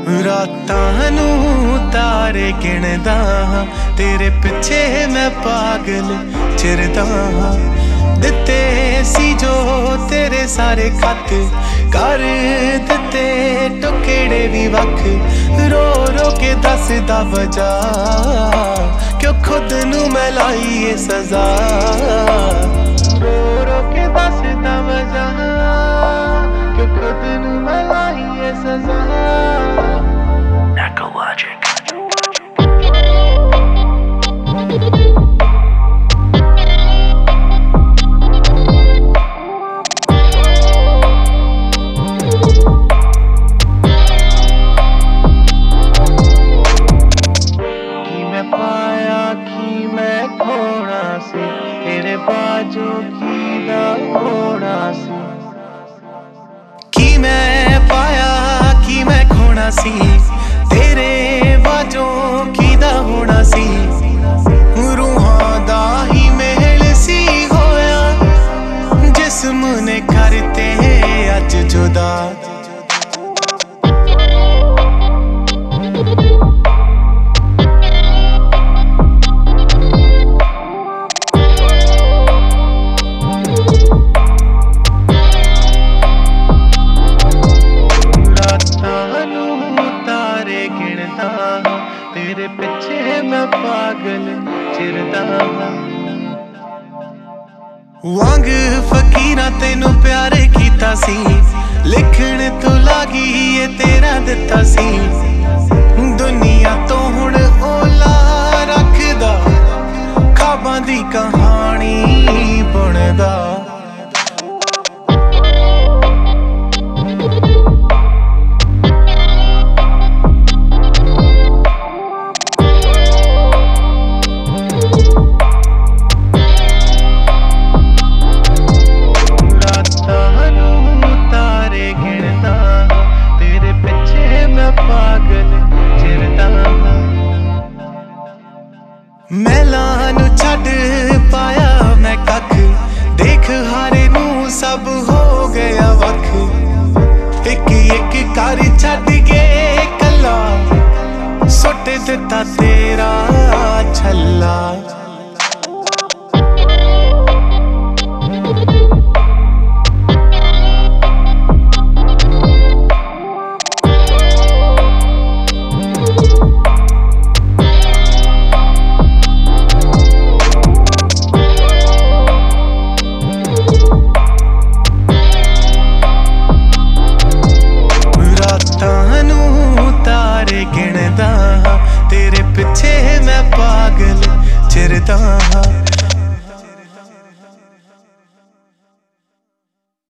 ਰਾਤਾਂ ਨੂੰ ਤਾਰੇ ਗਿਣਦਾ ਹਾਂ, ਤੇਰੇ ਪਿੱਛੇ ਮੈਂ ਪਾਗਲ ਚਿਰਦਾ ਹਾਂ। ਦਿੱਤੇ ਸੀ ਜੋ ਤੇਰੇ ਸਾਰੇ ਖੱਤ, ਕਰ ਦਿੱਤੇ ਟੁਕੜੇ ਵੀ ਵੱਖ। ਰੋ ਰੋ ਕੇ ਦੱਸਦਾ ਵਜ੍ਹਾ, ਕਿਉਂ ਖੁਦ ਨੂੰ ਮੈਂ ਲਾਈ ਏ ਸਜ਼ਾ। ਰੋ ਰੋ ਕੇ ਦੱਸਦਾ ਵਜ੍ਹਾ, ਕਿਉਂ ਖੁਦ ਨੂੰ ਮੈਂ ਲਾਈ ਏ ਸਜ਼ਾ। तेरे बाजू की दा होना सी, की मैं पाया की मैं खोना सी। तेरे बाजू की दा होना सी, रूहां दा ही मेल सी होया। जिस्म ने करते अज जुदा, तेरे पिछे मैं पागल चिरदा। वांग फकीरा तेनू प्यार कीता सी, लिखण तो लागी ये तेरा दिता सी। दुनिया तो हुण ओला रखदा, खाबां दी कहानी बुणदा।